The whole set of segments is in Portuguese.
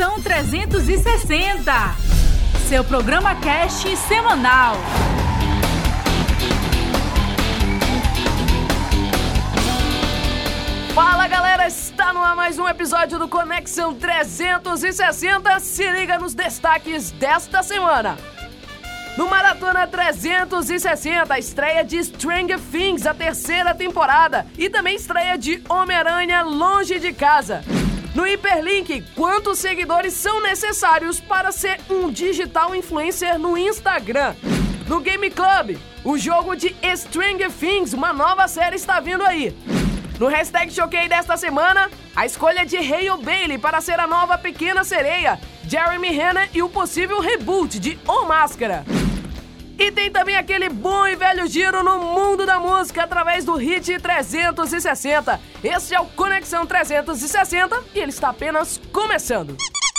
Conexão 360, seu programa cast semanal. Fala galera, está no ar mais um episódio do Conexão 360. Se liga nos destaques desta semana. No Maratona 360, a estreia de Stranger Things, a terceira temporada, e também estreia de Homem-Aranha Longe de Casa. No Hiperlink, quantos seguidores são necessários para ser um digital influencer no Instagram? No Game Club, o jogo de Stranger Things, uma nova série está vindo aí. No Hashtag Choquei desta semana, a escolha de Hale Bailey para ser a nova Pequena Sereia, Jeremy Renner e o possível reboot de O Máscara. E tem também aquele bom e velho giro no mundo da música através do Hit 360. Esse é o Conexão 360 e ele está apenas começando.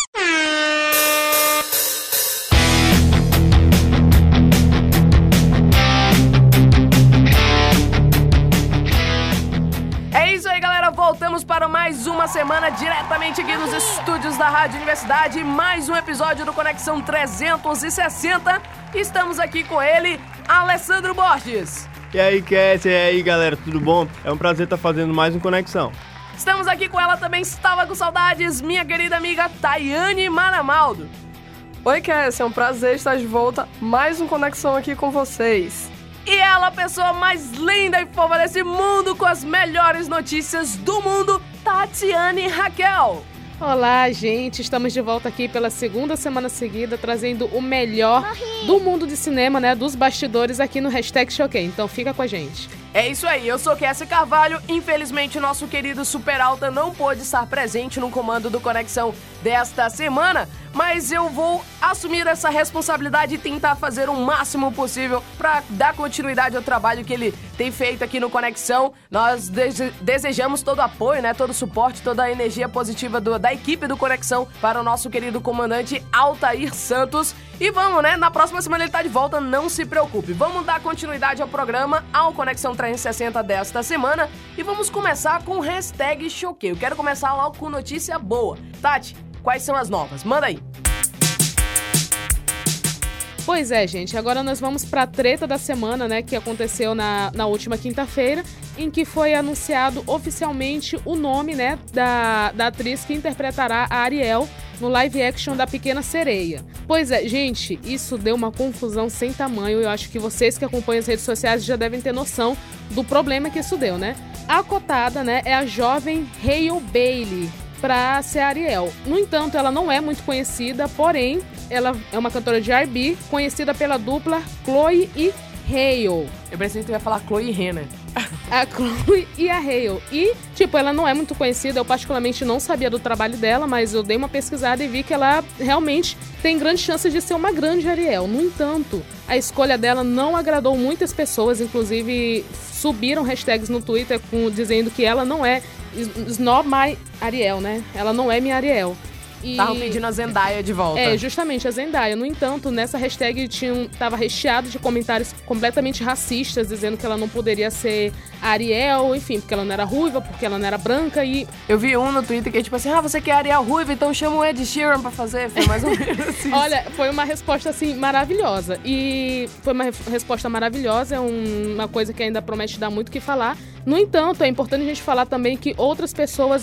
É isso aí, galera. Voltamos para mais uma semana diretamente aqui nos estúdios da Rádio Universidade. Mais um episódio do Conexão 360. Estamos aqui com ele, Alessandro Borges. E aí, Cat, e aí, galera, tudo bom? É um prazer estar fazendo mais um Conexão. Estamos aqui com ela também, estava com saudades, minha querida amiga Tayane Maramaldo. Oi, Cass, é um prazer estar de volta. Mais um Conexão aqui com vocês. E ela, a pessoa mais linda e fofa desse mundo, com as melhores notícias do mundo, Tatiane Raquel. Olá, gente! Estamos de volta aqui pela segunda semana seguida, trazendo o melhor do mundo de cinema, né? Dos bastidores aqui no Hashtag Choquei. Então fica com a gente. É isso aí, eu sou Cassia Carvalho. Infelizmente, o nosso querido Super Alta não pôde estar presente no comando do Conexão desta semana, mas eu vou assumir essa responsabilidade e tentar fazer o máximo possível para dar continuidade ao trabalho que ele tem feito aqui no Conexão. Nós desejamos todo o apoio, né, todo o suporte, toda a energia positiva da equipe do Conexão para o nosso querido comandante Altair Santos. E vamos, né? Na próxima semana ele tá de volta, não se preocupe. Vamos dar continuidade ao programa, ao Conexão 360 desta semana. E vamos começar com o Hashtag Choquei. Eu quero começar logo com notícia boa. Tati, quais são as novas? Manda aí. Pois é, gente. Agora nós vamos pra treta da semana, né? Que aconteceu na última quinta-feira, em que foi anunciado oficialmente o nome, né? Da atriz que interpretará a Ariel no live action da Pequena Sereia. Pois é, gente, isso deu uma confusão sem tamanho. Eu acho que vocês que acompanham as redes sociais já devem ter noção do problema que isso deu, né? A cotada, né, é a jovem Hale Bailey para ser a Ariel. No entanto, ela não é muito conhecida, porém, ela é uma cantora de R&B, conhecida pela dupla Chloe e Hale. Eu pensei que tu ia falar Chloe e Renner. A Chloe e a Hale. E, ela não é muito conhecida, eu particularmente não sabia do trabalho dela, mas eu dei uma pesquisada e vi que ela realmente tem grandes chances de ser uma grande Ariel. No entanto, a escolha dela não agradou muitas pessoas, inclusive subiram hashtags no Twitter dizendo que ela não é It's not my Ariel, né? Ela não é minha Ariel. Estavam pedindo a Zendaya de volta. É, justamente, a Zendaya. No entanto, nessa hashtag tava recheado de comentários completamente racistas, dizendo que ela não poderia ser a Ariel, enfim, porque ela não era ruiva, porque ela não era branca e... Eu vi um no Twitter que é tipo assim, você quer Ariel ruiva, então chama o Ed Sheeran pra fazer. Foi mais ou menos assim. Olha, foi uma resposta, assim, maravilhosa. E foi uma resposta maravilhosa, é uma coisa que ainda promete dar muito o que falar. No entanto, é importante a gente falar também que outros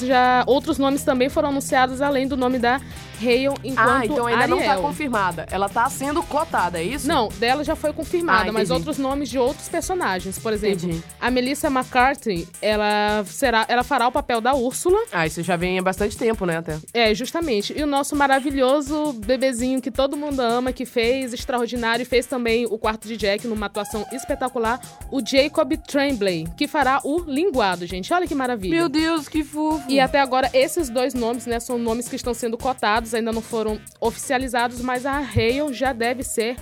nomes também foram anunciados além do nome da Hale enquanto então ainda Ariel. Não tá confirmada. Ela tá sendo cotada, é isso? Não, dela já foi confirmada, mas outros nomes de outros personagens. Por exemplo, a Melissa McCarthy, ela fará o papel da Úrsula. Isso já vem há bastante tempo, né, até. É, justamente. E o nosso maravilhoso bebezinho que todo mundo ama, que fez extraordinário, fez também o quarto de Jack numa atuação espetacular, o Jacob Tremblay, que fará o linguado, gente. Olha que maravilha. Meu Deus, que fofo. E até agora, esses dois nomes, né, são nomes que estão sendo cotados, ainda não foram oficializados, mas a Hale já deve ser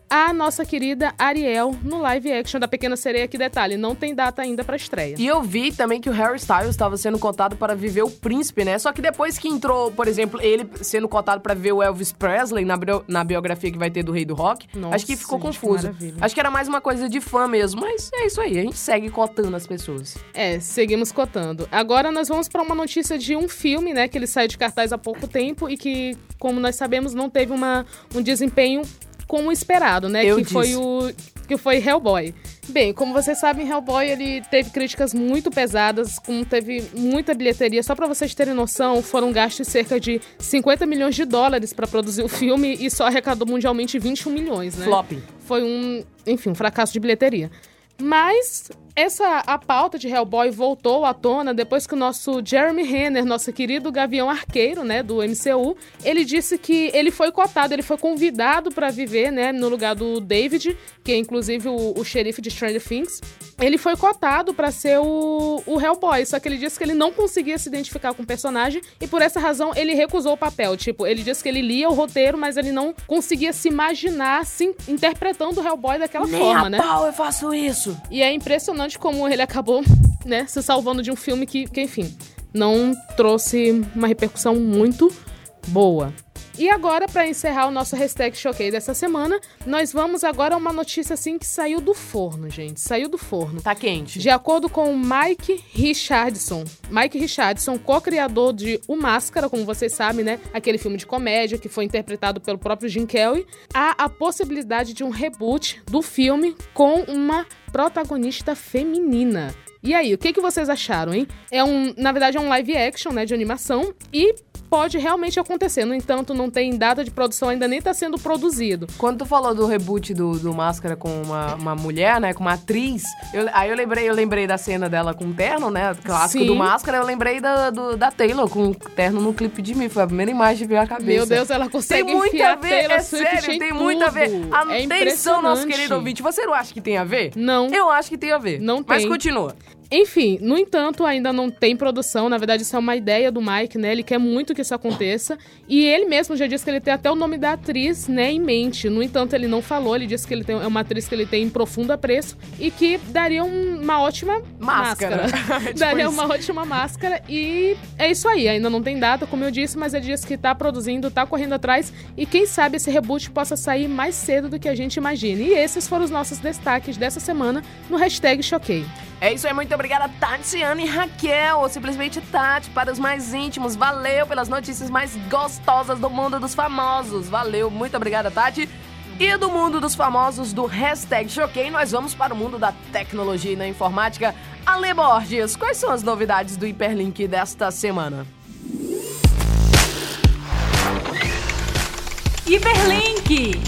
a nossa querida Ariel no live action da Pequena Sereia. Que detalhe, não tem data ainda pra estreia. E eu vi também que o Harry Styles estava sendo cotado para viver o príncipe, né? Só que depois que entrou, por exemplo, ele sendo cotado para viver o Elvis Presley na biografia que vai ter do Rei do Rock, Nossa, acho que ficou gente, confuso. maravilha. Acho que era mais uma coisa de fã mesmo, mas é isso aí, a gente segue cotando as pessoas. Seguimos cotando. Agora nós vamos para uma notícia de um filme, né, que ele saiu de cartaz há pouco tempo e que, como nós sabemos, não teve um desempenho como esperado, né? Que foi Hellboy. Bem, como vocês sabem, Hellboy, ele teve críticas muito pesadas, como teve muita bilheteria. Só pra vocês terem noção, foram gastos cerca de 50 milhões de dólares pra produzir o filme e só arrecadou mundialmente 21 milhões, né? Flop. Foi um fracasso de bilheteria. Mas a pauta de Hellboy voltou à tona depois que o nosso Jeremy Renner, nosso querido Gavião Arqueiro, né, do MCU, ele disse que ele foi cotado, ele foi convidado para viver, né, no lugar do David, que é inclusive o xerife de Stranger Things. Ele foi cotado para ser o Hellboy, só que ele disse que ele não conseguia se identificar com o personagem e por essa razão ele recusou o papel. Tipo, ele disse que ele lia o roteiro, mas ele não conseguia se imaginar assim, interpretando o Hellboy daquela forma, né? Nem a pau eu faço isso! E é impressionante como ele acabou, né, se salvando de um filme que, enfim, não trouxe uma repercussão muito boa. E agora, para encerrar o nosso hashtag Choquei dessa semana, nós vamos agora a uma notícia assim que saiu do forno, gente. Saiu do forno. Tá quente. De acordo com o Mike Richardson, co-criador de O Máscara, como vocês sabem, né? Aquele filme de comédia que foi interpretado pelo próprio Jim Carrey, há a possibilidade de um reboot do filme com uma protagonista feminina. E aí, o que vocês acharam, hein? Na verdade, é um live action, né, de animação e pode realmente acontecer. No entanto, não tem data de produção, ainda nem tá sendo produzido. Quando tu falou do reboot do Máscara com uma mulher, né, com uma atriz, eu lembrei da cena dela com o terno, né, clássico Sim. do Máscara, eu lembrei da Taylor com o terno no clipe de mim, foi a primeira imagem que veio à cabeça. Meu Deus, ela consegue tem muito enfiar a ver, Taylor é Swift sério, em tem tudo. muito a ver. É Atenção, nosso impressionante. querido ouvinte, você não acha que tem a ver? Não. Eu acho que tem a ver. Não Mas tem. continua. Enfim, no entanto, ainda não tem produção. Na verdade, isso é uma ideia do Mike, né? Ele quer muito que isso aconteça. E ele mesmo já disse que ele tem até o nome da atriz, né, em mente. No entanto, ele não falou. Ele disse que ele é uma atriz que ele tem em profundo apreço e que daria uma ótima máscara. Tipo daria isso. uma ótima máscara. E é isso aí. Ainda não tem data, como eu disse, mas ele disse que tá produzindo, tá correndo atrás. E quem sabe esse reboot possa sair mais cedo do que a gente imagina. E esses foram os nossos destaques dessa semana no hashtag Choquei. É isso aí, muito obrigada, Tatiana e Raquel, ou simplesmente Tati, para os mais íntimos. Valeu pelas notícias mais gostosas do mundo dos famosos. Valeu, muito obrigada, Tati. E do mundo dos famosos, do hashtag Choquei, nós vamos para o mundo da tecnologia e da informática. Ale Borges, quais são as novidades do Hiperlink desta semana? Hiperlink!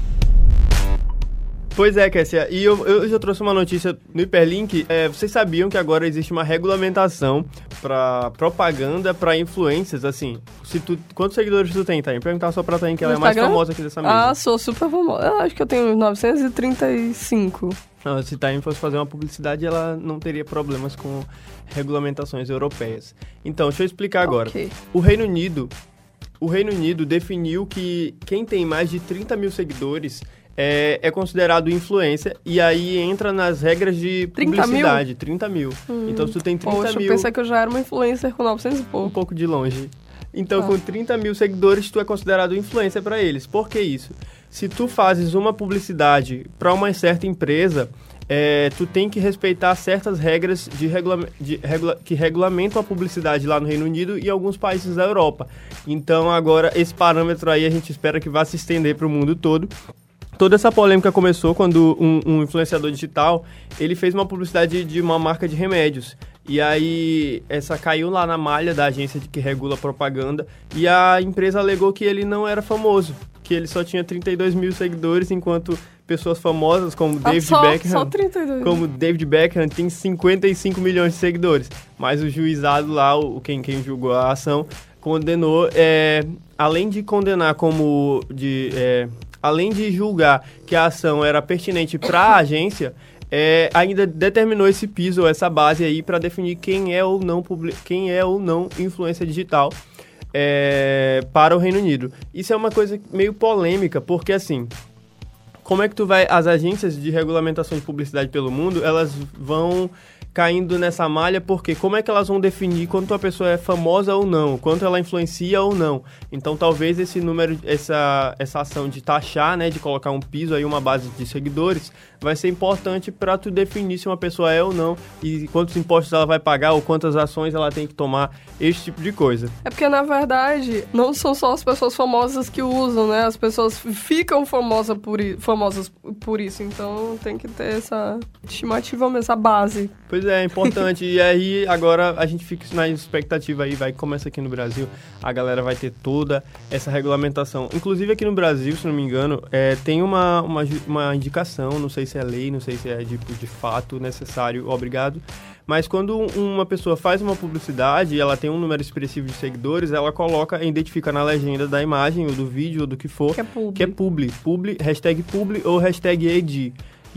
Pois é, Kessia, e eu já trouxe uma notícia no Hiperlink. Vocês sabiam que agora existe uma regulamentação para propaganda para influencers, assim, quantos seguidores tu tem, Tainha? Perguntar só pra Tainha, que ela é mais famosa aqui dessa mesa. Ah, sou super famosa. Eu acho que eu tenho 935. Não, se Tainha fosse fazer uma publicidade, ela não teria problemas com regulamentações europeias. Então, deixa eu explicar agora. Ok. O Reino Unido definiu que quem tem mais de 30 mil seguidores é considerado influencer, e aí entra nas regras de 30 publicidade. mil? 30 mil. Então, se tu tem 30 Poxa, mil... eu pensei que eu já era uma influencer com 900 e Um pouco. pouco de longe. Então, com 30 mil seguidores, tu é considerado influencer para eles. Por que isso? Se tu fazes uma publicidade para uma certa empresa, tu tem que respeitar certas regras que regulamentam a publicidade lá no Reino Unido e alguns países da Europa. Então, agora, esse parâmetro aí a gente espera que vá se estender para o mundo todo. Toda essa polêmica começou quando um influenciador digital, ele fez uma publicidade de uma marca de remédios. E aí, essa caiu lá na malha da agência que regula propaganda, e a empresa alegou que ele não era famoso, que ele só tinha 32 mil seguidores, enquanto pessoas famosas como David Beckham... Só 32. Como David Beckham tem 55 milhões de seguidores. Mas o juizado lá, quem julgou a ação, condenou, além de condenar além de julgar que a ação era pertinente para a agência, ainda determinou esse piso, essa base aí, para definir quem é ou não influência digital para o Reino Unido. Isso é uma coisa meio polêmica, porque assim, como é que as agências de regulamentação de publicidade pelo mundo, elas vão caindo nessa malha, porque como é que elas vão definir quanto a pessoa é famosa ou não, quanto ela influencia ou não. Então, talvez esse número, essa ação de taxar, né, de colocar um piso aí, uma base de seguidores, vai ser importante para tu definir se uma pessoa é ou não e quantos impostos ela vai pagar ou quantas ações ela tem que tomar, esse tipo de coisa. É porque, na verdade, não são só as pessoas famosas que usam, né? As pessoas ficam famosas por isso, então tem que ter essa estimativa mesmo, essa base. Pois é importante. E aí, agora, a gente fica na expectativa aí, começa aqui no Brasil, a galera vai ter toda essa regulamentação. Inclusive, aqui no Brasil, se não me engano, tem uma indicação, não sei se é lei, não sei se é de fato necessário, obrigado, mas quando uma pessoa faz uma publicidade e ela tem um número expressivo de seguidores, ela identifica na legenda da imagem, ou do vídeo, ou do que for, que é publi, hashtag publi ou hashtag ed.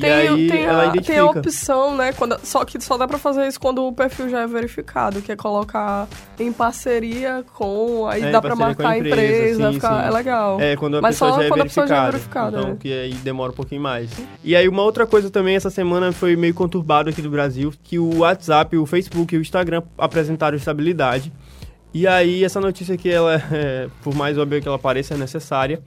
Tem a opção, né? Só que só dá pra fazer isso quando o perfil já é verificado, que é colocar em parceria com... Aí dá pra marcar a empresa, sim. É legal. Quando a pessoa já é verificada. Então, que aí demora um pouquinho mais. E aí, uma outra coisa também, essa semana foi meio conturbado aqui no Brasil, que o WhatsApp, o Facebook e o Instagram apresentaram estabilidade. E aí, essa notícia aqui, ela, por mais óbvio que ela pareça, é necessária.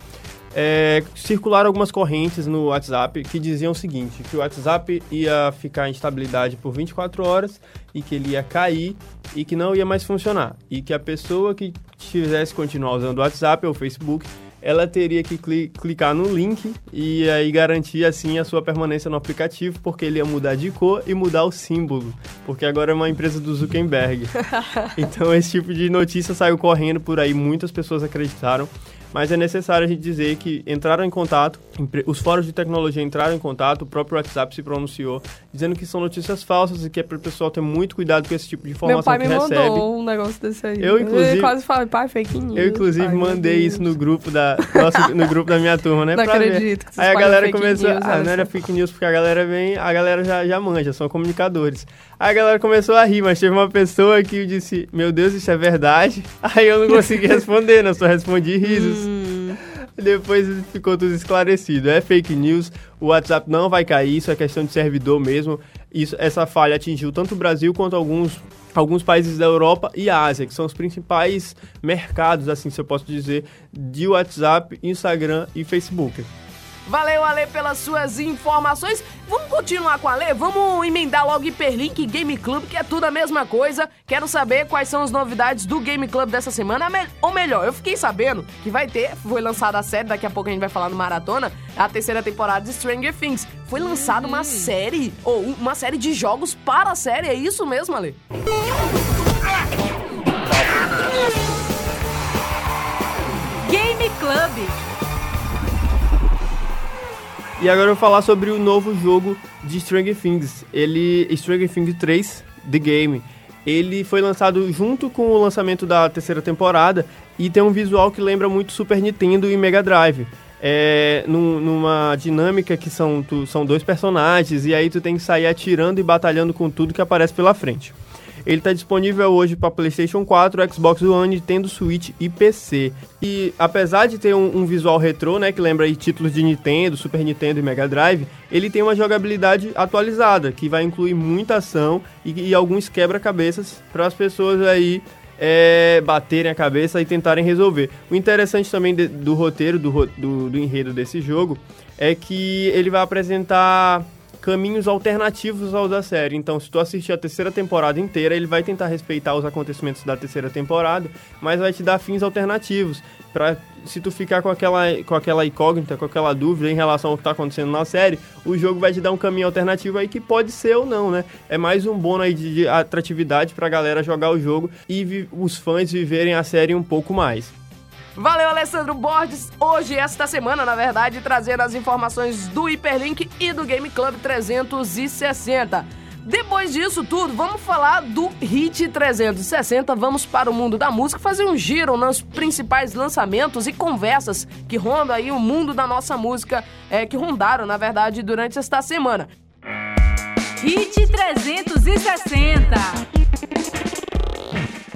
Circularam algumas correntes no WhatsApp que diziam o seguinte, que o WhatsApp ia ficar em estabilidade por 24 horas e que ele ia cair e que não ia mais funcionar. E que a pessoa que quisesse continuar usando o WhatsApp ou o Facebook, ela teria que clicar no link e aí garantir assim a sua permanência no aplicativo, porque ele ia mudar de cor e mudar o símbolo, porque agora é uma empresa do Zuckerberg. Então esse tipo de notícia saiu correndo por aí, muitas pessoas acreditaram. Mas é necessário a gente dizer que entraram em contato, os fóruns de tecnologia entraram em contato, o próprio WhatsApp se pronunciou, dizendo que são notícias falsas e que é para o pessoal ter muito cuidado com esse tipo de informação que recebe. Meu pai me mandou um negócio desse aí. Eu quase falei, pai, fake news. Eu, inclusive, mandei isso no grupo da minha turma, né? Não acredito que vocês aí a galera começou... News, não era fake news, porque a galera já manja, são comunicadores. Aí a galera começou a rir, mas teve uma pessoa que disse, meu Deus, isso é verdade? Aí eu não consegui responder, eu só respondi risos. Depois ficou tudo esclarecido. É fake news, o WhatsApp não vai cair, isso é questão de servidor mesmo. Essa falha atingiu tanto o Brasil quanto alguns países da Europa e Ásia, que são os principais mercados, assim se eu posso dizer, de WhatsApp, Instagram e Facebook. Valeu, Ale, pelas suas informações. Vamos continuar com a Ale? Vamos emendar logo Hiperlink e Game Club, que é tudo a mesma coisa. Quero saber quais são as novidades do Game Club dessa semana. Ou melhor, eu fiquei sabendo que foi lançada a série, daqui a pouco a gente vai falar no Maratona, a 3ª temporada de Stranger Things. Foi lançada uma série de jogos para a série, é isso mesmo, Ale? Game Club. E agora eu vou falar sobre o novo jogo de Stranger Things. Stranger Things 3, The Game. Ele foi lançado junto com o lançamento da 3ª temporada e tem um visual que lembra muito Super Nintendo e Mega Drive. Numa dinâmica que são 2 personagens e aí tu tem que sair atirando e batalhando com tudo que aparece pela frente. Ele está disponível hoje para PlayStation 4, Xbox One, Nintendo Switch e PC. E apesar de ter um visual retrô, né, que lembra aí títulos de Nintendo, Super Nintendo e Mega Drive, ele tem uma jogabilidade atualizada, que vai incluir muita ação e alguns quebra-cabeças para as pessoas aí baterem a cabeça e tentarem resolver. O interessante também do roteiro, do enredo desse jogo, é que ele vai apresentar caminhos alternativos aos da série. Então, se tu assistir a 3ª temporada inteira, ele vai tentar respeitar os acontecimentos da 3ª temporada, mas vai te dar fins alternativos. Se tu ficar com aquela incógnita, com aquela dúvida em relação ao que está acontecendo na série, o jogo vai te dar um caminho alternativo aí que pode ser ou não, né? É mais um bônus aí de atratividade pra galera jogar o jogo e os fãs viverem a série um pouco mais. Valeu, Alessandro Borges, hoje, esta semana, na verdade, trazendo as informações do Hiperlink e do Game Club 360. Depois disso tudo, vamos falar do Hit 360, vamos para o mundo da música, fazer um giro nos principais lançamentos e conversas que rondam aí o mundo da nossa música, que rondaram, na verdade, durante esta semana. Hit 360.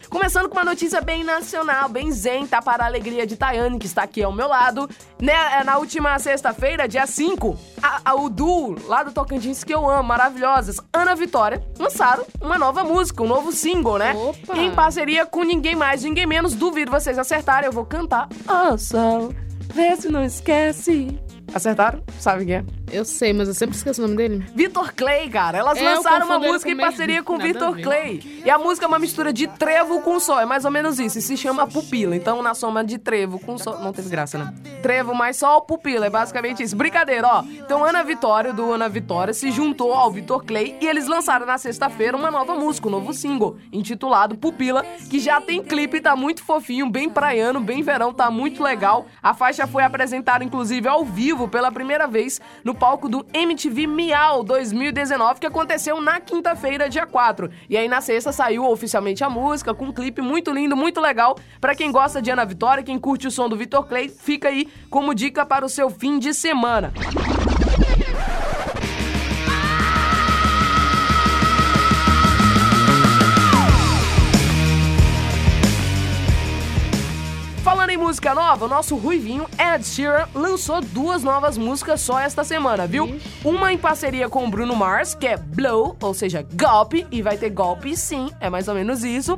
Começando com uma notícia bem nacional, bem zen, tá para a alegria de Tayane, que está aqui ao meu lado. Na última sexta-feira, dia 5, o duo lá do Tocantins, que eu amo, maravilhosas, Ana Vitória, lançaram uma nova música, um novo single, né? Opa! Em parceria com ninguém mais, ninguém menos, duvido vocês acertarem, eu vou cantar. Oh, sol, vê se não esquece. Acertaram? Sabe quem é? Eu sei, mas eu sempre esqueço o nome dele. Vitor Clay, cara. Elas lançaram uma música em parceria com Vitor Clay. E a música é uma mistura de trevo com sol. É mais ou menos isso. E se chama Pupila. Então, na soma de trevo com sol... Não teve graça, né? Trevo mais sol, pupila. É basicamente isso. Brincadeira, ó. Então, Ana Vitória, do Ana Vitória, se juntou ao Vitor Clay e eles lançaram na sexta-feira uma nova música, um novo single, intitulado Pupila, que já tem clipe, tá muito fofinho, bem praiano, bem verão, tá muito legal. A faixa foi apresentada, inclusive, ao vivo pela primeira vez no palco do MTV Miau 2019, que aconteceu na quinta-feira, dia 4. E aí na sexta saiu oficialmente a música, com um clipe muito lindo, muito legal. Pra quem gosta de Ana Vitória, quem curte o som do Vitor Clay, fica aí como dica para o seu fim de semana. Falando em música nova, o nosso ruivinho Ed Sheeran lançou 2 novas músicas só esta semana, viu? Uma em parceria com o Bruno Mars, que é Blow, ou seja, golpe, e vai ter golpe sim, é mais ou menos isso.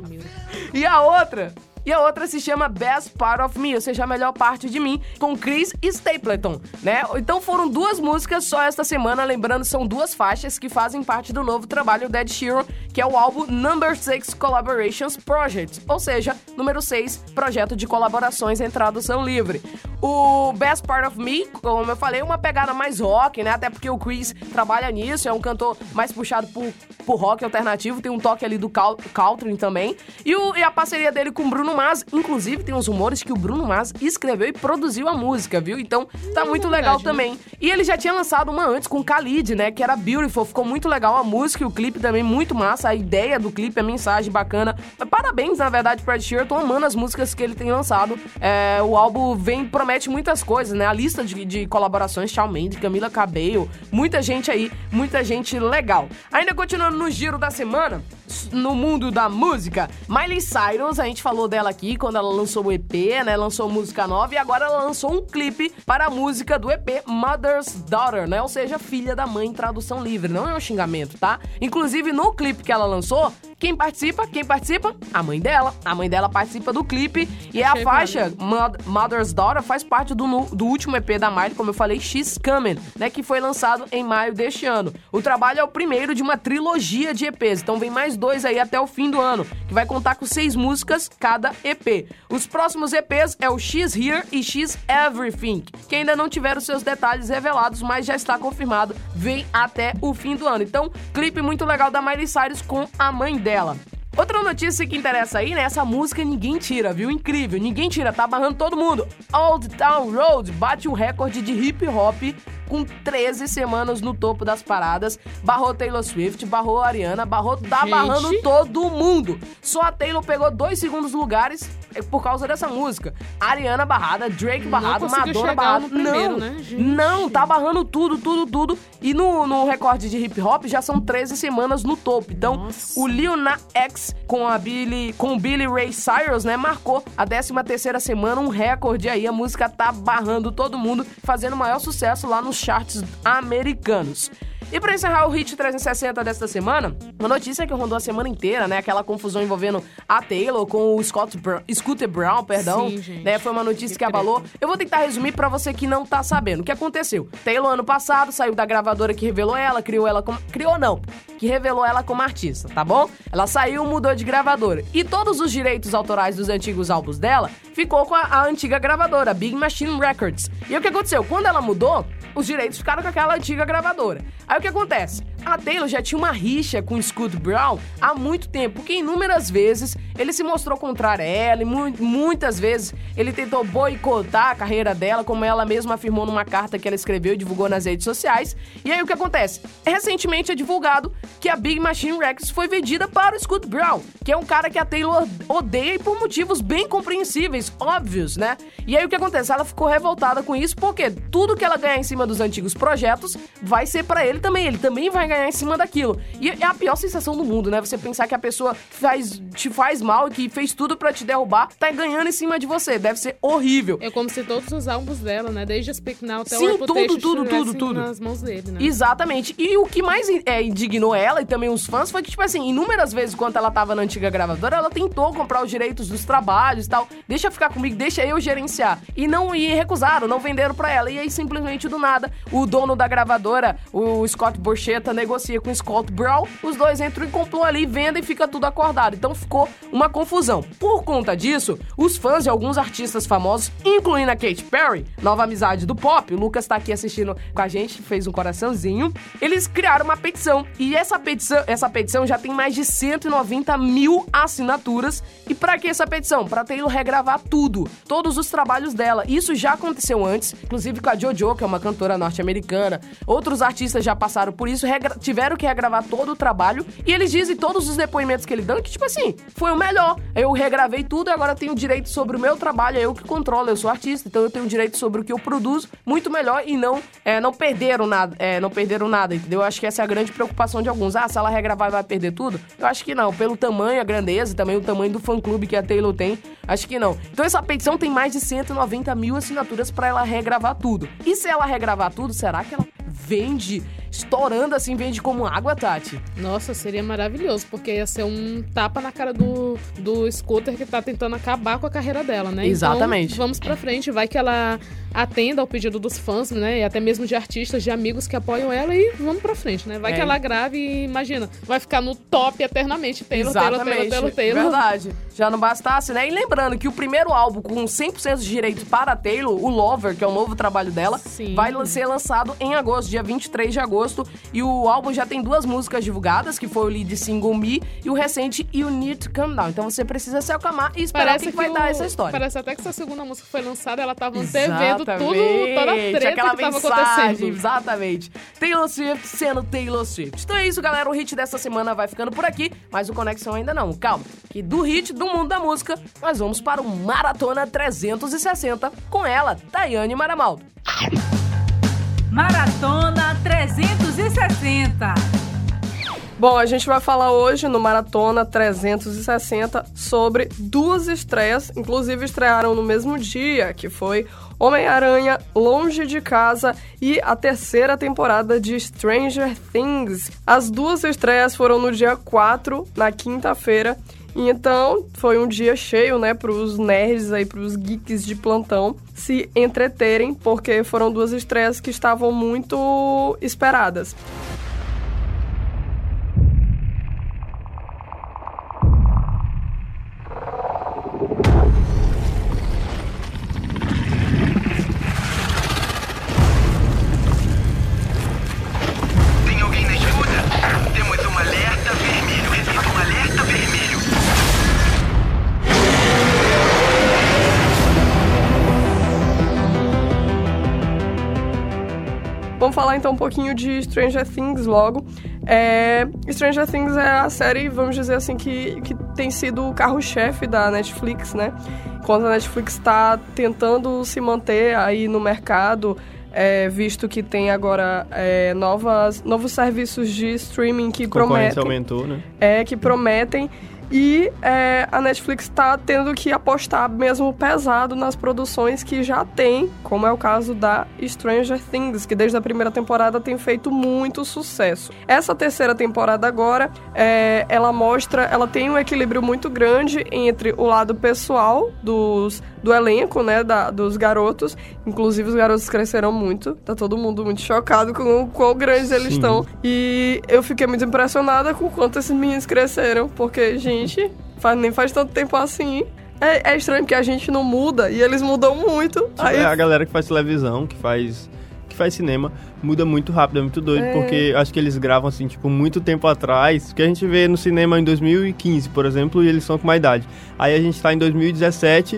E a outra se chama Best Part of Me, ou seja, a melhor parte de mim, com Chris Stapleton, né? Então foram 2 músicas só esta semana, lembrando, são 2 faixas que fazem parte do novo trabalho do Ed Sheeran, que é o álbum Number 6 Collaborations Project, ou seja, número 6, projeto de colaborações em tradução livre. O Best Part of Me, como eu falei, é uma pegada mais rock, né? Até porque o Chris trabalha nisso, é um cantor mais puxado por rock alternativo, tem um toque ali do country também. E a parceria dele com o Bruno Mars, inclusive tem uns rumores que o Bruno Mars escreveu e produziu a música, viu? Então tá muito legal também. E ele já tinha lançado uma antes com Khalid, né? Que era Beautiful, ficou muito legal a música e o clipe também muito massa, a ideia do clipe, a mensagem bacana. Parabéns, na verdade, pro Ed Sheeran, tô amando as músicas que ele tem lançado. O álbum promete muitas coisas, né? A lista de colaborações, Shawn Mendes, Camila Cabello, muita gente aí, muita gente legal. Ainda continuando no giro da semana, no mundo da música, Miley Cyrus, a gente falou dela aqui quando ela lançou o EP, né? Lançou música nova e agora ela lançou um clipe para a música do EP Mother's Daughter, né? Ou seja, filha da mãe em tradução livre. Não é um xingamento, tá? Inclusive, no clipe que ela lançou, quem participa? A mãe dela. A mãe dela participa do clipe e a faixa Mother's Daughter faz parte do último EP da Miley, como eu falei, She's Coming, né? Que foi lançado em maio deste ano. O trabalho é o primeiro de uma trilogia de EPs, então vem mais 2 aí até o fim do ano, que vai contar com 6 músicas cada EP. Os próximos EPs é o She's Here e She's Everything, que ainda não tiveram seus detalhes revelados, mas já está confirmado, vem até o fim do ano. Então, clipe muito legal da Miley Cyrus com a mãe dela. Outra notícia que interessa aí, né? Essa música ninguém tira, viu? Incrível, ninguém tira, tá barrando todo mundo. Old Town Road bate um recorde de hip hop com 13 semanas no topo das paradas. Barrou Taylor Swift, barrou a Ariana, barrando todo mundo. Só a Taylor pegou 2 segundos lugares por causa dessa música. Ariana barrada, Drake barrado, Madonna barrado. Não, tá barrando tudo. E no recorde de hip hop já são 13 semanas no topo. Então, o Lil Nas X com o Billy Ray Cyrus, né, marcou a 13ª semana, um recorde aí. A música tá barrando todo mundo, fazendo o maior sucesso lá nos charts americanos. E pra encerrar o Hit 360 desta semana, uma notícia que rondou a semana inteira, né? Aquela confusão envolvendo a Taylor com o Scooter Brown, perdão. Sim, gente. Né? Foi uma notícia que abalou. Eu vou tentar resumir pra você que não tá sabendo. O que aconteceu? Taylor, ano passado, saiu da gravadora que revelou ela, que revelou ela como artista, tá bom? Ela saiu, mudou de gravadora. E todos os direitos autorais dos antigos álbuns dela ficou com a antiga gravadora, Big Machine Records. E o que aconteceu? Quando ela mudou, os direitos ficaram com aquela antiga gravadora. Aí o que acontece? A Taylor já tinha uma rixa com o Scooter Brown há muito tempo, porque inúmeras vezes ele se mostrou contrário a ela e muitas vezes ele tentou boicotar a carreira dela, como ela mesma afirmou numa carta que ela escreveu e divulgou nas redes sociais. E aí o que acontece? Recentemente é divulgado que a Big Machine Records foi vendida para o Scott Brown, que é um cara que a Taylor odeia e por motivos bem compreensíveis, óbvios, né? E aí o que acontece? Ela ficou revoltada com isso, porque tudo que ela ganhar em cima dos antigos projetos vai ser pra ele também vai ganhar em cima daquilo. E é a pior sensação do mundo, né? Você pensar que a pessoa te faz mal e que fez tudo pra te derrubar, tá ganhando em cima de você. Deve ser horrível. É como se todos os álbuns dela, né? Desde a Speak Now até Sim, o Reputation tudo nas mãos dele, né? Exatamente. E o que mais indignou ela e também os fãs foi que, tipo assim, inúmeras vezes quando ela tava na antiga gravadora, ela tentou comprar os direitos dos trabalhos e tal. Deixa ficar comigo, deixa eu gerenciar. E recusaram, não venderam pra ela. E aí, simplesmente, do nada, o dono da gravadora, o Scott Borchetta, negocia com o Scott Brown, os dois entram em complô ali, vendem e fica tudo acordado. Então ficou uma confusão. Por conta disso, os fãs de alguns artistas famosos, incluindo a Katy Perry, nova amizade do pop, o Lucas tá aqui assistindo com a gente, fez um coraçãozinho, eles criaram uma petição. E essa petição já tem mais de 190 mil assinaturas. E pra que essa petição? Pra Taylor regravar tudo, todos os trabalhos dela. Isso já aconteceu antes, inclusive com a JoJo, que é uma cantora norte-americana. Outros artistas já passaram por isso, tiveram que regravar todo o trabalho. E eles dizem, todos os depoimentos que ele dão, que tipo assim, foi o melhor. Eu regravei tudo e agora tenho direito sobre o meu trabalho, é eu que controlo, eu sou artista, então eu tenho direito sobre o que eu produzo muito melhor e não perderam nada, entendeu? Eu acho que essa é a grande preocupação de alguns. Se ela regravar vai perder tudo? Eu acho que não, pelo tamanho, a grandeza e também o tamanho do fã-clube que a Taylor tem, acho que não. Então essa petição tem mais de 190 mil assinaturas pra ela regravar tudo. E se ela regravar tudo, será que ela vende estourando assim, vende como água, Tati? Nossa, seria maravilhoso, porque ia ser um tapa na cara do Scooter que tá tentando acabar com a carreira dela, né? Exatamente. Então, vamos pra frente, vai que ela atenda ao pedido dos fãs, né? E até mesmo de artistas, de amigos que apoiam ela e vamos pra frente, né? Vai que ela grave e, imagina, vai ficar no top eternamente. Taylor. Verdade. Já não bastasse, né? E lembrando que o primeiro álbum com 100% de direitos para a Taylor, o Lover, que é o novo trabalho dela, vai ser lançado em agosto, dia 23 de agosto. E o álbum já tem 2 músicas divulgadas, que foi o lead single Me e o recente You Need to Calm Down. Então você precisa se acalmar e esperar o que vai dar essa história. Parece até que essa segunda música foi lançada, ela tava antevendo toda a treta aquela que tava mensagem, acontecendo. Exatamente. Taylor Swift sendo Taylor Swift. Então é isso, galera. O hit dessa semana vai ficando por aqui, mas o Conexão ainda não. Calma, que do hit do mundo da música, nós vamos para o Maratona 360 com ela, Tayane Maramaldo. Maratona 360. Bom, a gente vai falar hoje no Maratona 360 sobre 2 estreias, inclusive estrearam no mesmo dia, que foi Homem-Aranha Longe de Casa e a 3ª temporada de Stranger Things. As 2 estreias foram no dia 4, na quinta-feira, e então foi um dia cheio, né, pros nerds aí, pros geeks de plantão se entreterem, porque foram 2 estreias que estavam muito esperadas. Vamos falar então um pouquinho de Stranger Things logo. Stranger Things é a série, vamos dizer assim, que tem sido o carro-chefe da Netflix, né? Enquanto a Netflix está tentando se manter aí no mercado, visto que tem agora novos serviços de streaming que prometem... aumentou, né? Que prometem... E a Netflix está tendo que apostar mesmo pesado nas produções que já tem, como é o caso da Stranger Things, que desde a primeira temporada tem feito muito sucesso. Essa 3ª temporada agora, ela tem um equilíbrio muito grande entre o lado pessoal do elenco, né, dos garotos. Inclusive os garotos cresceram muito, tá todo mundo muito chocado com o quão grandes eles estão. E eu fiquei muito impressionada com o quanto esses meninos cresceram, porque, gente, nem faz tanto tempo assim. É estranho que a gente não muda e eles mudam muito. Aí... A galera que faz televisão, que faz cinema, muda muito rápido, é muito doido, porque acho que eles gravam assim, tipo, muito tempo atrás, que a gente vê no cinema em 2015, por exemplo, e eles são com uma idade. Aí a gente tá em 2017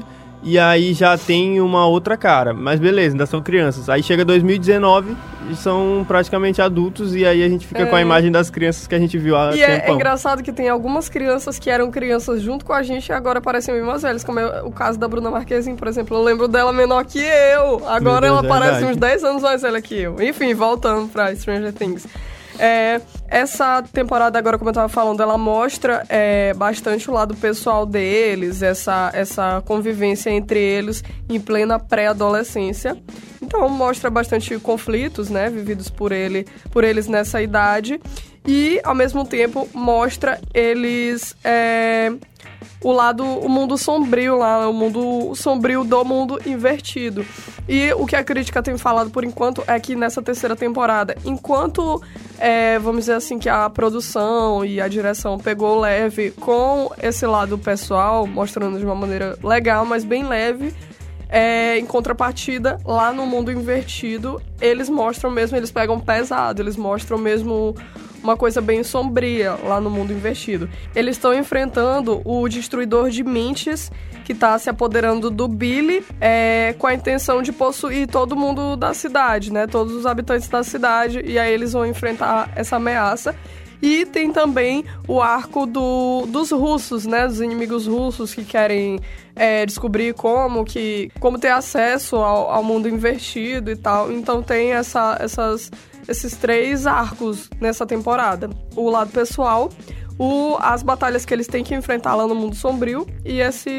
e aí já tem uma outra cara. Mas beleza, ainda são crianças. Aí chega 2019 e são praticamente adultos, e aí a gente fica com a imagem das crianças que a gente viu há tempão. E é engraçado que tem algumas crianças que eram crianças junto com a gente e agora parecem bem mais velhas, como é o caso da Bruna Marquezine, por exemplo. Eu lembro dela menor que eu. Agora ela parece uns 10 anos mais velha que eu. Enfim, voltando pra Stranger Things. Essa temporada, agora como eu tava falando, ela mostra bastante o lado pessoal deles, essa convivência entre eles em plena pré-adolescência. Então mostra bastante conflitos, né, vividos por eles nessa idade. E, ao mesmo tempo, mostra eles... o mundo sombrio lá, o mundo sombrio do mundo invertido. E o que a crítica tem falado por enquanto é que nessa terceira temporada, enquanto, vamos dizer assim, que a produção e a direção pegou leve com esse lado pessoal, mostrando de uma maneira legal, mas bem leve, em contrapartida, lá no mundo invertido, eles mostram mesmo, eles pegam pesado, eles mostram mesmo uma coisa bem sombria lá no mundo invertido. Eles estão enfrentando o destruidor de mentes, que está se apoderando do Billy, com a intenção de possuir todo mundo da cidade, né? Todos os habitantes da cidade, e aí eles vão enfrentar essa ameaça. E tem também o arco dos russos, né? Dos inimigos russos que querem descobrir como ter acesso ao mundo invertido e tal. Então tem esses 3 arcos nessa temporada. O lado pessoal, as batalhas que eles têm que enfrentar lá no mundo sombrio e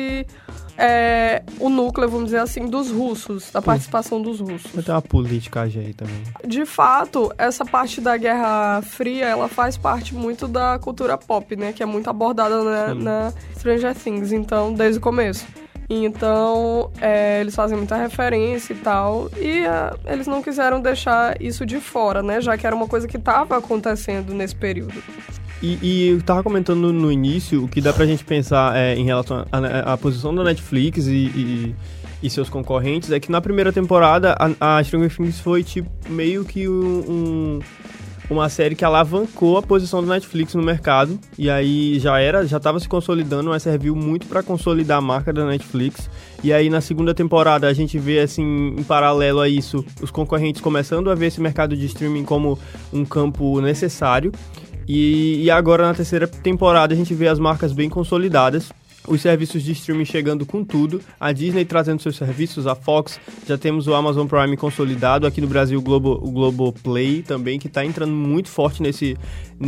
o núcleo, vamos dizer assim, dos russos, da participação dos russos. Vai ter uma politicagem aí também. De fato, essa parte da Guerra Fria, ela faz parte muito da cultura pop, né? Que é muito abordada na Stranger Things, então, desde o começo. Então, eles fazem muita referência e tal, e eles não quiseram deixar isso de fora, né? Já que era uma coisa que estava acontecendo nesse período. E eu tava comentando no início, o que dá pra gente pensar em relação à posição da Netflix e seus concorrentes, é que na primeira temporada a Stranger Things foi tipo meio que uma série que alavancou a posição da Netflix no mercado, e aí já tava se consolidando, mas serviu muito para consolidar a marca da Netflix. E aí na segunda temporada a gente vê, assim, em paralelo a isso, os concorrentes começando a ver esse mercado de streaming como um campo necessário. E agora na terceira temporada a gente vê as marcas bem consolidadas, os serviços de streaming chegando com tudo, a Disney trazendo seus serviços, a Fox, já temos o Amazon Prime consolidado, aqui no Brasil o Globoplay também, que está entrando muito forte nesse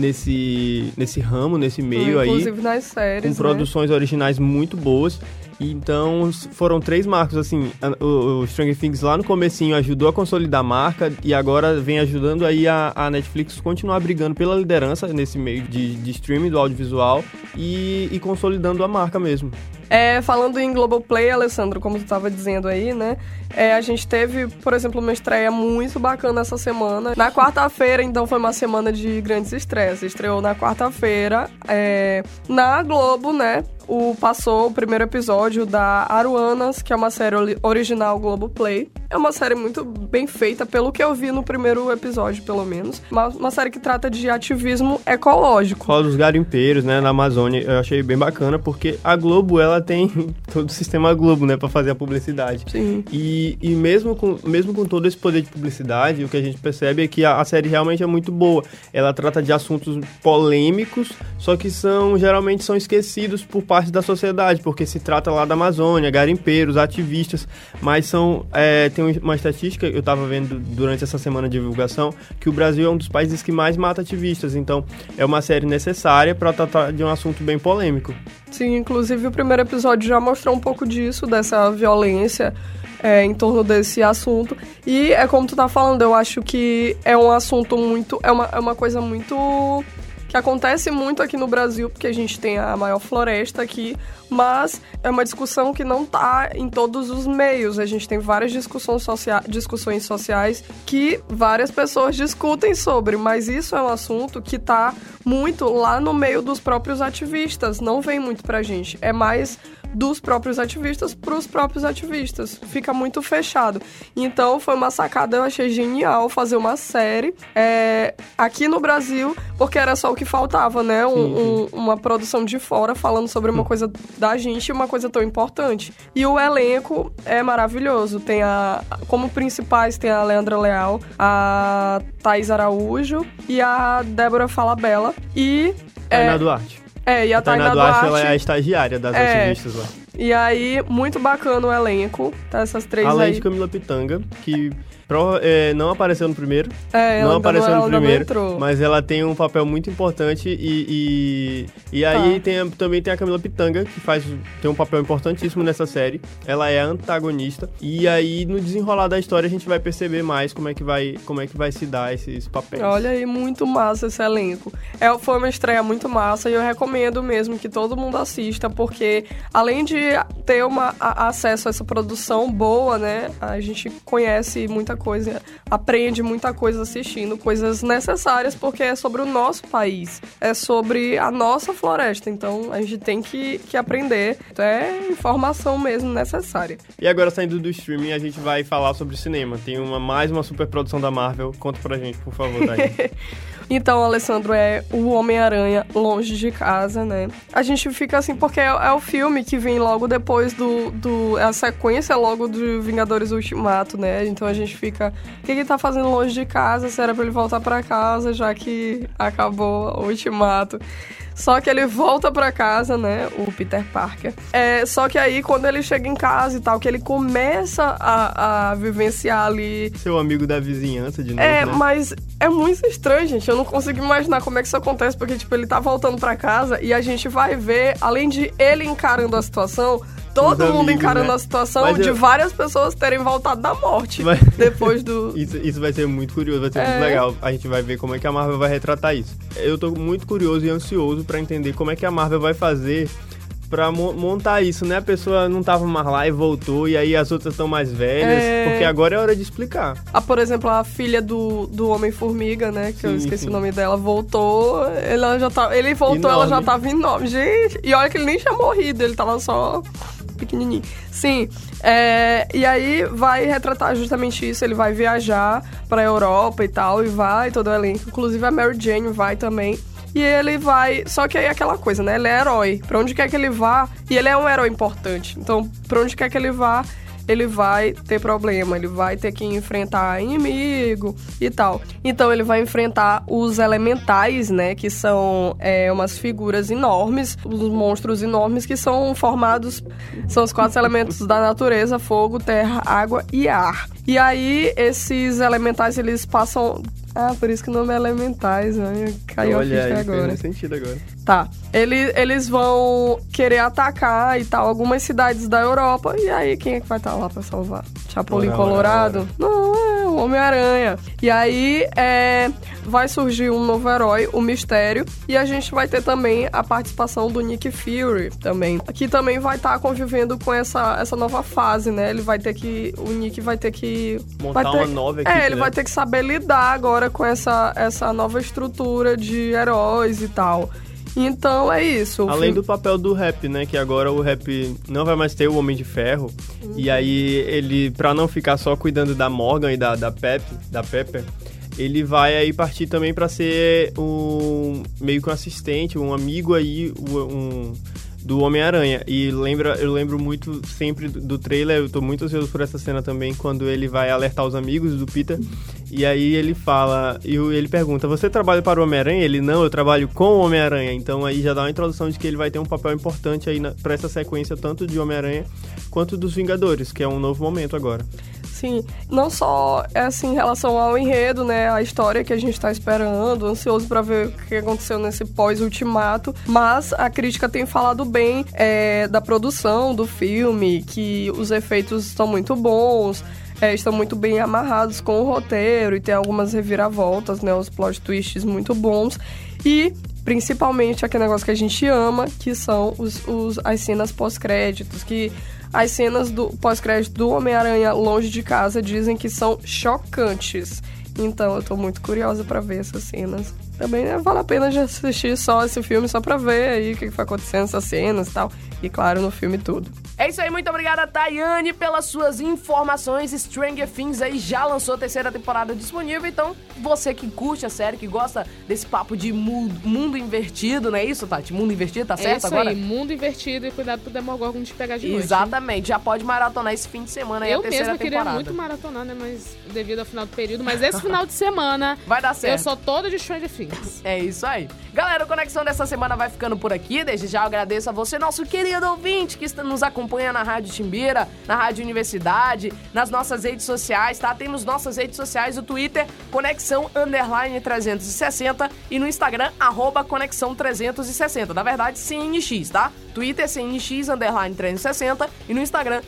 ramo, nesse meio aí. Inclusive nas séries, com produções originais muito boas. Então, foram 3 marcos, assim, o Stranger Things lá no comecinho ajudou a consolidar a marca e agora vem ajudando aí a Netflix continuar brigando pela liderança nesse meio de streaming do audiovisual e consolidando a marca mesmo. Falando em Globoplay, Alessandro, como tu estava dizendo aí, né? A gente teve, por exemplo, uma estreia muito bacana essa semana. Na quarta-feira, então, foi uma semana de grandes estreias. Estreou na quarta-feira, na Globo, né? Passou o primeiro episódio da Aruanas, que é uma série original Globoplay. É uma série muito bem feita, pelo que eu vi no primeiro episódio, pelo menos. Uma série que trata de ativismo ecológico. Fala dos garimpeiros, né, na Amazônia. Eu achei bem bacana, porque a Globo, ela tem todo o sistema Globo, né, pra fazer a publicidade. Sim. E mesmo com todo esse poder de publicidade, o que a gente percebe é que a série realmente é muito boa. Ela trata de assuntos polêmicos, só que geralmente são esquecidos por parte da sociedade, porque se trata lá da Amazônia, garimpeiros, ativistas, mas tem uma estatística, eu estava vendo durante essa semana de divulgação, que o Brasil é um dos países que mais mata ativistas, então é uma série necessária para tratar de um assunto bem polêmico. Sim, inclusive o primeiro episódio já mostrou um pouco disso, dessa violência em torno desse assunto, e como tu tá falando, eu acho que é um assunto muito, é uma coisa muito que acontece muito aqui no Brasil, porque a gente tem a maior floresta aqui, mas é uma discussão que não está em todos os meios. A gente tem várias discussões sociais que várias pessoas discutem sobre, mas isso é um assunto que está muito lá no meio dos próprios ativistas, não vem muito pra gente. É mais dos próprios ativistas pros próprios ativistas. Fica muito fechado. Então, foi uma sacada, eu achei genial fazer uma série aqui no Brasil, porque era só o que faltava, né? Uma produção de fora falando sobre uma coisa da gente, uma coisa tão importante. E o elenco é maravilhoso. Tem como principais tem a Leandra Leal, a Thaís Araújo e a Débora Falabella. E Tainá Duarte. E a Tainá Duarte, ela é a estagiária das ativistas lá. E aí, muito bacana o elenco, tá? Essas três Além aí. de Camila Pitanga, que não apareceu no primeiro. Não apareceu no primeiro, mas ela tem um papel muito importante e aí também tem a Camila Pitanga, que tem um papel importantíssimo nessa série. Ela é a antagonista. E aí, no desenrolar da história, a gente vai perceber mais como é que vai se dar esses papéis. Olha aí, muito massa esse elenco. Foi uma estreia muito massa e eu recomendo mesmo que todo mundo assista, porque além de ter acesso a essa produção boa, né? A gente conhece muita coisa, aprende muita coisa assistindo, coisas necessárias, porque é sobre o nosso país, é sobre a nossa floresta, então a gente tem que aprender, então é informação mesmo necessária. E agora, saindo do streaming, a gente vai falar sobre cinema. Tem mais uma super produção da Marvel. Conta pra gente, por favor, Dani. Então, Alessandro, é o Homem-Aranha Longe de Casa, né? A gente fica assim, porque é o filme que vem logo depois a sequência logo do Vingadores Ultimato, né? Então a gente fica, o que ele tá fazendo longe de casa? Se era pra ele voltar pra casa, já que acabou o Ultimato. Só que ele volta pra casa, né, o Peter Parker. Só que aí, quando ele chega em casa e tal, que ele começa a vivenciar ali... Seu amigo da vizinhança de novo, né? Mas é muito estranho, gente. Eu não consigo imaginar como é que isso acontece, porque, tipo, ele tá voltando pra casa e a gente vai ver, além de ele encarando a situação... Todo mundo encarando, né, a situação de várias pessoas terem voltado da morte depois do... Isso vai ser muito curioso, vai ser muito legal. A gente vai ver como é que a Marvel vai retratar isso. Eu tô muito curioso e ansioso pra entender como é que a Marvel vai fazer pra montar isso, né? A pessoa não tava mais lá e voltou, e aí as outras estão mais velhas, porque agora é hora de explicar. Por exemplo, a filha do Homem-Formiga, né? Que eu esqueci o nome dela, voltou, ele voltou, enorme. Ela já tava enorme. Gente, e olha que ele nem tinha morrido, ele tava só... pequenininho. Sim, e aí vai retratar justamente isso, ele vai viajar pra Europa e tal, e vai todo o elenco, inclusive a Mary Jane vai também, e ele vai, só que aí é aquela coisa, né, ele é herói, pra onde quer que ele vá, e ele é um herói importante, então pra onde quer que ele vá, ele vai ter problema, ele vai ter que enfrentar inimigo e tal. Então ele vai enfrentar os elementais, né, que são umas figuras enormes, os monstros enormes que são formados, são os 4 elementos da natureza: fogo, terra, água e ar. E aí esses elementais, eles passam... por isso que o nome é Elementais, né? Caiu a ficha agora. Fez sentido agora. Tá. Eles vão querer atacar e tal algumas cidades da Europa. E aí, quem é que vai estar lá pra salvar? Chapolin Colorado? Não, é o Homem-Aranha. E aí, vai surgir um novo herói, o Mistério. E a gente vai ter também a participação do Nick Fury também. Que também vai estar convivendo com essa nova fase, né? O Nick vai ter que... montar uma nova equipe, ele vai ter que saber lidar agora com essa nova estrutura de heróis e tal. Então é isso. Além do papel do Rap, né? Que agora o Rap não vai mais ter o Homem de Ferro. E aí ele, pra não ficar só cuidando da Morgan e da Pepper, ele vai aí partir também pra ser meio que um assistente, um amigo aí, do Homem-Aranha. E eu lembro muito sempre do trailer, eu tô muito ansioso por essa cena também, quando ele vai alertar os amigos do Peter, e aí ele fala, e ele pergunta: você trabalha para o Homem-Aranha? Ele: não, eu trabalho com o Homem-Aranha. Então aí já dá uma introdução de que ele vai ter um papel importante aí pra essa sequência, tanto de Homem-Aranha quanto dos Vingadores, que é um novo momento agora. Sim, não só assim, em relação ao enredo, né, a história que a gente tá esperando, ansioso pra ver o que aconteceu nesse pós-ultimato, mas a crítica tem falado bem da produção do filme, que os efeitos estão muito bons, estão muito bem amarrados com o roteiro e tem algumas reviravoltas, né, os plot twists muito bons, e principalmente aquele negócio que a gente ama, que são as cenas pós-créditos, que as cenas do pós-crédito do Homem-Aranha Longe de Casa dizem que são chocantes. Então eu tô muito curiosa pra ver essas cenas. também vale a pena de assistir só esse filme, só pra ver aí o que foi acontecendo, essas cenas e tal. E claro, no filme tudo. É isso aí, muito obrigada, Tayane, pelas suas informações. Stranger Things aí já lançou a 3ª temporada disponível, então você que curte a série, que gosta desse papo de mundo invertido, não é isso, Tati? Mundo invertido, tá certo agora? É isso aí, mundo invertido e cuidado pro Demogorgon te pegar de noite. Exatamente, já pode maratonar esse fim de semana aí a 3ª temporada. Eu mesma queria muito maratonar, né, mas devido ao final do período, mas esse final de semana vai dar certo. Eu sou toda de Stranger Things. É isso aí. Galera, a Conexão dessa semana vai ficando por aqui. Desde já eu agradeço a você, nosso querido ouvinte, que nos acompanha na Rádio Timbira, na Rádio Universidade, nas nossas redes sociais, tá? Temos nossas redes sociais, o Twitter, Conexão_360 e no Instagram, @Conexão360. Na verdade, CNX, tá? Twitter, CNX_360 e no Instagram,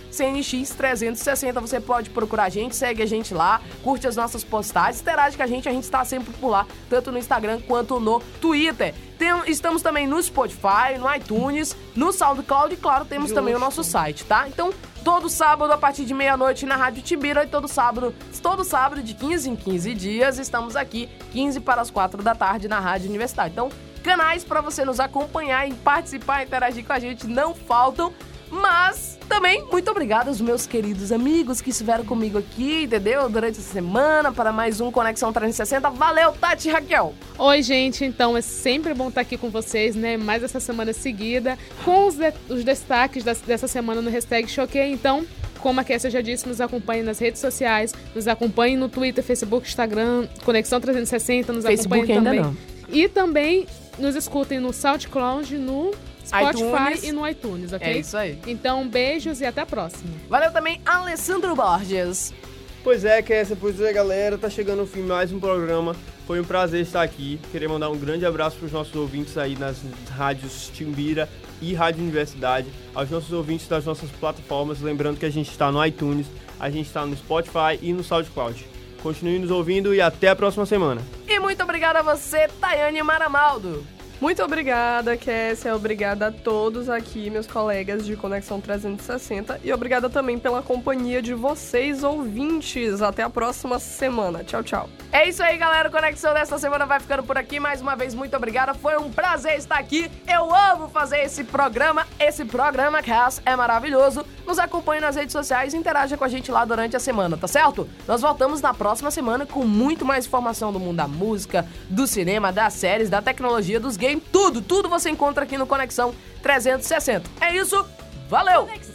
CNX360. Você pode procurar a gente, segue a gente lá, curte as nossas postagens, interage com a gente está sempre por lá, tanto no Instagram quanto no Twitter. Estamos também no Spotify, no iTunes, no SoundCloud e, claro, temos também o nosso site, tá? Então, todo sábado, a partir de meia-noite, na Rádio Timbira, e todo sábado, de 15 em 15 dias, estamos aqui, 15 para as 4 da tarde, na Rádio Universidade. Então, canais para você nos acompanhar e participar, interagir com a gente não faltam, mas também muito obrigada aos meus queridos amigos que estiveram comigo aqui, entendeu? Durante essa semana, para mais um Conexão 360. Valeu, Tati e Raquel! Oi, gente, então é sempre bom estar aqui com vocês, né? Mais essa semana seguida, com os destaques dessa semana no hashtag Choquei. Então, como a Kessia já disse, nos acompanhe nas redes sociais, nos acompanhe no Twitter, Facebook, Instagram, Conexão 360, nos Facebook acompanhe também. Ainda não. E também nos escutem no SoundCloud, no Spotify iTunes. E no iTunes, ok? É isso aí. Então, beijos e até a próxima. Valeu também, Alessandro Borges. Pois é, Kessia, pois é, galera, tá chegando o fim de mais um programa. Foi um prazer estar aqui. Queria mandar um grande abraço para os nossos ouvintes aí nas rádios Timbira e Rádio Universidade, aos nossos ouvintes das nossas plataformas, lembrando que a gente está no iTunes, a gente está no Spotify e no SoundCloud. Continue nos ouvindo e até a próxima semana. E muito obrigada a você, Tayane Maramaldo. Muito obrigada, Kessia. Obrigada a todos aqui, meus colegas de Conexão 360. E obrigada também pela companhia de vocês, ouvintes. Até a próxima semana. Tchau, tchau. É isso aí, galera. O Conexão desta semana vai ficando por aqui. Mais uma vez, muito obrigada. Foi um prazer estar aqui. Eu amo fazer esse programa. Esse programa, que é maravilhoso. Nos acompanhe nas redes sociais e interaja com a gente lá durante a semana, tá certo? Nós voltamos na próxima semana com muito mais informação do mundo da música, do cinema, das séries, da tecnologia, dos games. Tudo você encontra aqui no Conexão 360. É isso. Valeu!